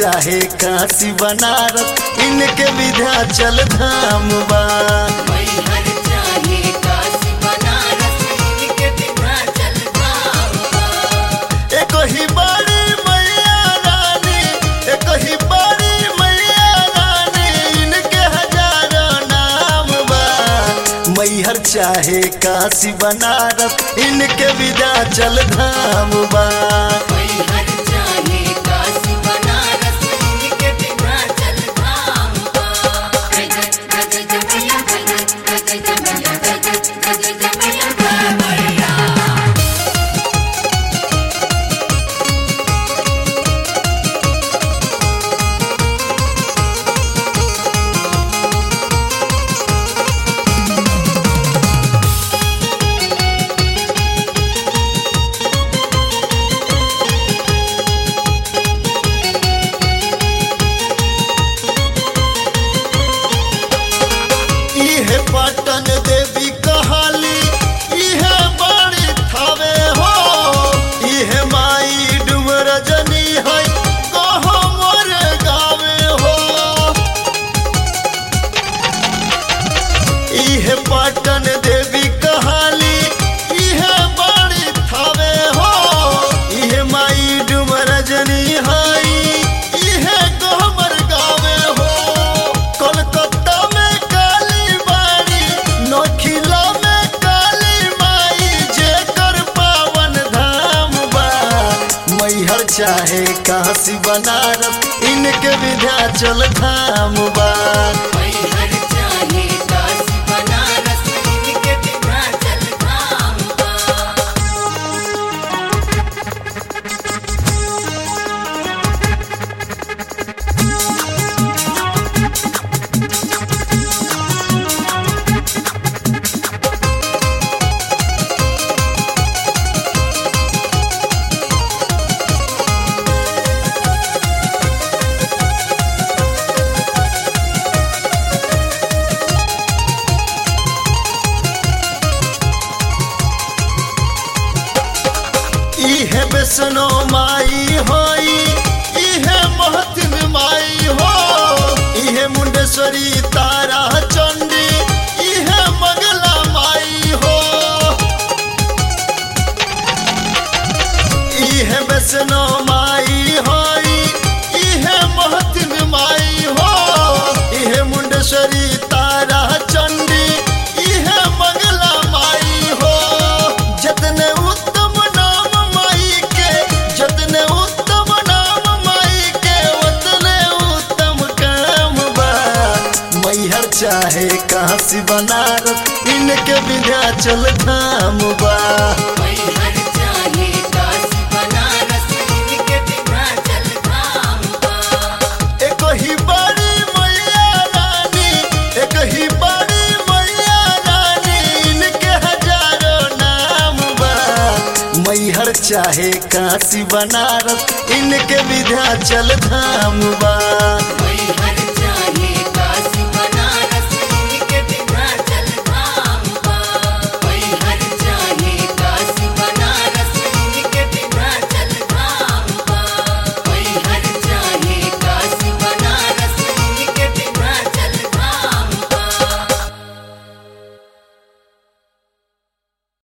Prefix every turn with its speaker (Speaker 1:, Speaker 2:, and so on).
Speaker 1: चाहे काशी बनारस इनके विंध्याचल धाम बा।
Speaker 2: मैहर चाहे काशी बनारस इनके विंध्याचल धाम बा।
Speaker 1: एक ही बड़ी मैया रानी, एक ही बड़ी मैया रानी इनके हजारों नाम बा। मैहर चाहे काशी बनारस इनके विंध्याचल धाम बा।
Speaker 2: मैहर चाहे काशी बनारस इनके विंध्याचल धाम बा। गज गज जमैया गज गज जमैया गज गज जमैया कांवरिया।
Speaker 1: इहे पाटन देवी कहाली इहे बड़ी थावे हो। इहे माई डुमर जनी है कहो मोर गावे हो। इहे पाटन देवी कहाली इहे बड़ी थावे हो। इहे माई डुमर जनी है इहे कहो मोर गावे हो। कोलकाता में काली बाड़ी, नौखिला में काली माई जेकर पावन धाम बा। मैहर चाहे काशी बनारस इनके विंध्याचल धाम बा।
Speaker 2: मैहर चाहे काशी बनारस इनके विंध्याचल धाम बा।
Speaker 1: इहे वैष्णो माई होई इहे महतिन माई हो। इहे मुंडेश्वरी तारा चंडी इहे मंगला माई हो। इहे वैष्णो माई होई इहे महतिन माई हो। इहे मुंडेश्वरी तारा चंडी इहे मंगला माई हो। जतने उत्तम नाम माई के, जतने उत्तम नाम माई के उतने उत्तम काम बा। मैहर चाहे काशी बनारस इनके विंध्याचल धाम बा।
Speaker 2: मैहर चाहे काशी बनारस इनके विंध्याचल धाम बा।
Speaker 1: एक ही बड़ी मैया रानी, एक ही बड़ी मैया रानी इनके हजारों नाम बा। मैहर चाहे काशी बनारस इनके विंध्याचल धाम बा।